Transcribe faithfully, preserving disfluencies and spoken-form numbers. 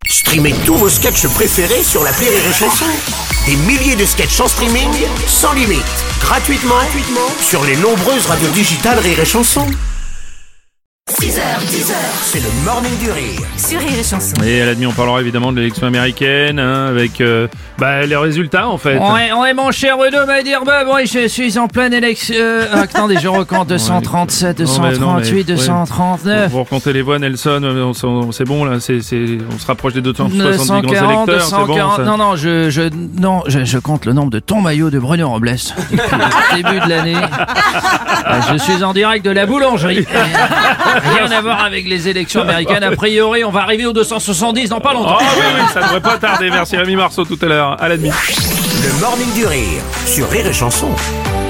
Streamez tous vos sketchs préférés sur l'appli Rire et Chanson. Des milliers de sketchs en streaming, sans limite, gratuitement, gratuitement sur les nombreuses radios digitales Rire et Chanson. six heures, dix heures, c'est le Morning du Rire sur Rire et Chanson. Et à la demi, on parlera évidemment de l'élection américaine, hein, avec euh, bah, les résultats en fait. Ouais, ouais, mon cher Bruno m'a dit, bah, bon, je suis en pleine élection. Euh, attendez, je recompte deux cent trente-sept, deux cent trente-huit, deux cent trente-neuf. Vous recomptez les voix, Nelson, on, on, c'est bon là, c'est, c'est, on se rapproche des deux cent soixante-dix grands électeurs, deux cent quarante, c'est bon ça. Non, non, je, je, non je, je compte le nombre de ton maillot de Bruno Robles depuis le début de l'année. Je suis en direct de la boulangerie. Rien à voir avec les élections américaines. A priori, on va arriver aux deux cent soixante-dix dans pas longtemps. Oh oui, oui, ça devrait pas tarder. Merci Rémi Marceau tout à l'heure, à la demi. Le Morning du Rire sur Rire et Chanson.